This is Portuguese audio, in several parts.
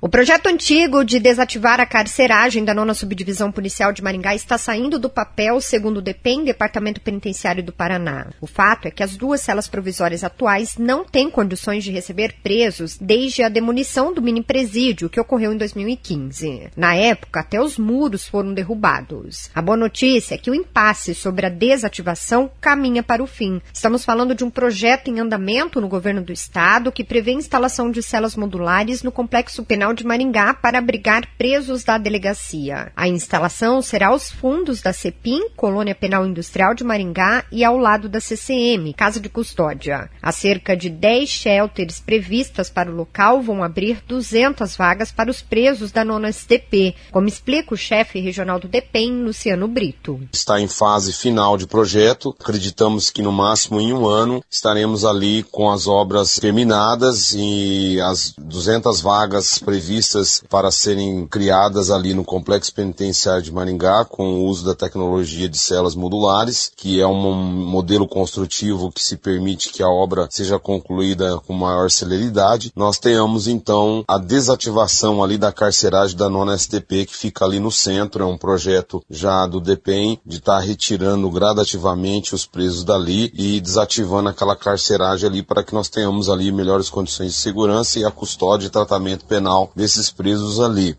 O projeto antigo de desativar a carceragem da 9ª Subdivisão Policial de Maringá está saindo do papel, segundo o DEPEN, Departamento Penitenciário do Paraná. O fato é que as 2 celas provisórias atuais não têm condições de receber presos desde a demolição do mini-presídio, que ocorreu em 2015. Na época, até os muros foram derrubados. A boa notícia é que o impasse sobre a desativação caminha para o fim. Estamos falando de um projeto em andamento no governo do estado que prevê a instalação de celas modulares no Complexo Penal de Maringá para abrigar presos da delegacia. A instalação será aos fundos da CEPIM, Colônia Penal Industrial de Maringá, e ao lado da CCM, Casa de Custódia. Há cerca de 10 shelters previstas para o local vão abrir 200 vagas para os presos da 9ª SDP, como explica o chefe regional do DEPEN, Luciano Brito. Está em fase final de projeto. Acreditamos que no máximo em um ano estaremos ali com as obras terminadas e as 200 vagas previstas para serem criadas ali no Complexo Penitenciário de Maringá com o uso da tecnologia de celas modulares, que é um modelo construtivo que se permite que a obra seja concluída com maior celeridade. Nós tenhamos então a desativação ali da carceragem da 9ª SDP, que fica ali no centro. É um projeto já do DEPEN de estar retirando gradativamente os presos dali e desativando aquela carceragem ali para que nós tenhamos ali melhores condições de segurança e a custódia e tratamento penal desses presos ali.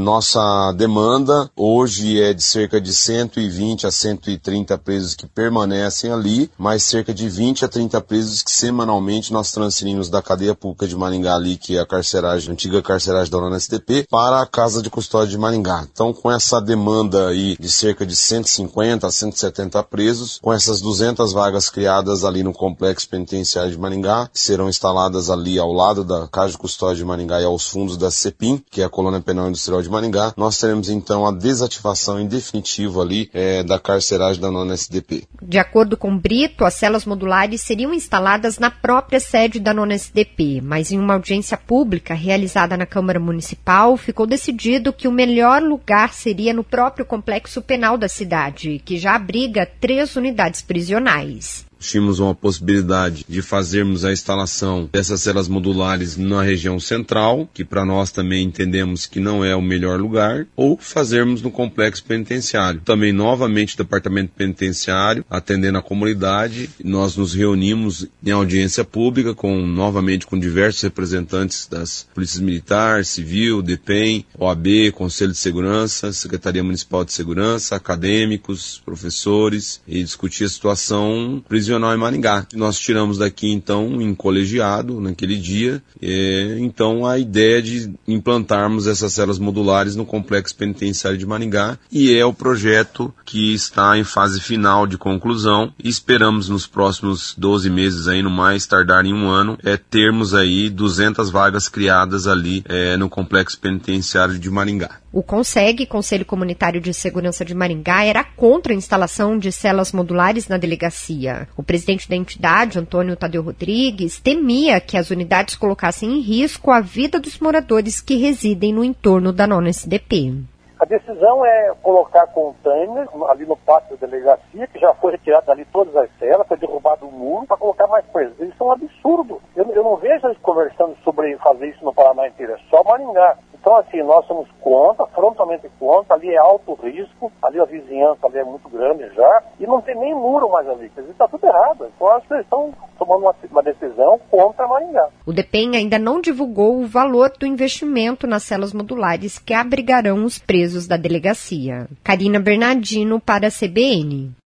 Nossa demanda hoje é de cerca de 120 a 130 presos que permanecem ali, mais cerca de 20 a 30 presos que semanalmente nós transferimos da cadeia pública de Maringá ali, que é a carceragem, a antiga carceragem da 9ª SDP, para a Casa de Custódia de Maringá. Então, com essa demanda aí de cerca de 150 a 170 presos, com essas 200 vagas criadas ali no Complexo Penitenciário de Maringá, que serão instaladas ali ao lado da Casa de Custódia de Maringá e aos fundos da CEPIM, que é a Colônia Penal Industrial de Maringá, nós teremos então a desativação em definitivo ali da carceragem da 9ª SDP. De acordo com Brito, as celas modulares seriam instaladas na própria sede da 9ª SDP, mas em uma audiência pública realizada na Câmara Municipal, ficou decidido que o melhor lugar seria no próprio complexo penal da cidade, que já abriga 3 unidades prisionais. Tínhamos uma possibilidade de fazermos a instalação dessas celas modulares na região central, que para nós também entendemos que não é o melhor lugar, ou fazermos no complexo penitenciário. Também, novamente, o Departamento Penitenciário, atendendo a comunidade, nós nos reunimos em audiência pública, novamente com diversos representantes das Polícias Militar, Civil, DEPEN, OAB, Conselho de Segurança, Secretaria Municipal de Segurança, acadêmicos, professores, e discutir a situação prisional em Maringá. Nós tiramos daqui, então, em colegiado, naquele dia, então a ideia de implantarmos essas celas modulares no Complexo Penitenciário de Maringá, e é o projeto que está em fase final de conclusão, e esperamos nos próximos 12 meses, aí, no mais tardar em um ano, termos aí 200 vagas criadas ali no Complexo Penitenciário de Maringá. O CONSEG, Conselho Comunitário de Segurança de Maringá, era contra a instalação de celas modulares na delegacia. O presidente da entidade, Antônio Tadeu Rodrigues, temia que as unidades colocassem em risco a vida dos moradores que residem no entorno da 9ª SDP. A decisão é colocar containers ali no pátio da delegacia, que já foi retirado ali todas as celas, foi derrubado o muro para colocar mais presos. Isso é um absurdo. Eu não vejo eles conversando sobre fazer isso no Paraná inteiro, é só Maringá. Então, assim, nós somos contra, frontalmente contra, ali é alto risco, ali a vizinhança ali é muito grande já, e não tem nem muro mais ali, quer dizer, está tudo errado. Então, acho que eles estão tomando uma decisão contra Maringá. O DEPEN ainda não divulgou o valor do investimento nas celas modulares que abrigarão os presos da delegacia. Karina Bernardino para a CBN.